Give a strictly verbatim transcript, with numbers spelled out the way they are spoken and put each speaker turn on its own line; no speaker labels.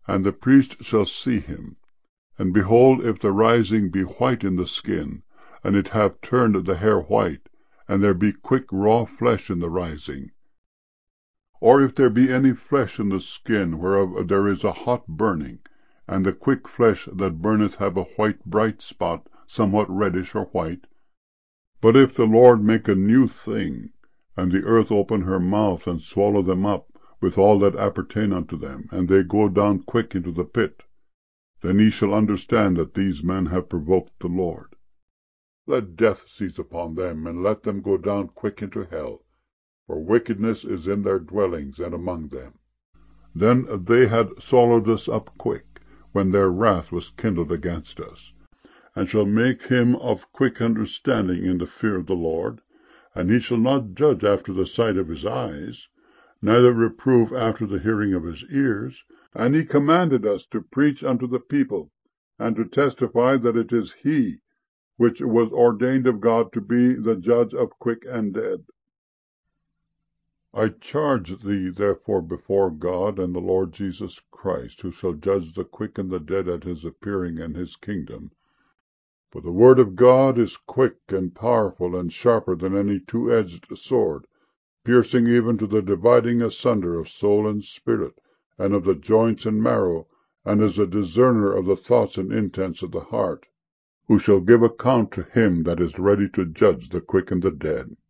And the priest shall see him. And behold, if the rising be white in the skin, and it have turned the hair white, and there be quick raw flesh in the rising, or if there be any flesh in the skin, whereof there is a hot burning, and the quick flesh that burneth have a white bright spot, somewhat reddish or white, but if the Lord make a new thing, and the earth open her mouth, and swallow them up, with all that appertain unto them, and they go down quick into the pit, then ye shall understand that these men have provoked the Lord. Let death seize upon them, and let them go down quick into hell, for wickedness is in their dwellings and among them. Then they had swallowed us up quick, when their wrath was kindled against us, and shall make him of quick understanding in the fear of the Lord, and he shall not judge after the sight of his eyes, neither reprove after the hearing of his ears. And he commanded us to preach unto the people, and to testify that it is he which was ordained of God to be the judge of quick and dead. I charge thee therefore before God and the Lord Jesus Christ, who shall judge the quick and the dead at his appearing in his kingdom. For the word of God is quick and powerful, and sharper than any two-edged sword, piercing even to the dividing asunder of soul and spirit, and of the joints and marrow, and is a discerner of the thoughts and intents of the heart, who shall give account to him that is ready to judge the quick and the dead.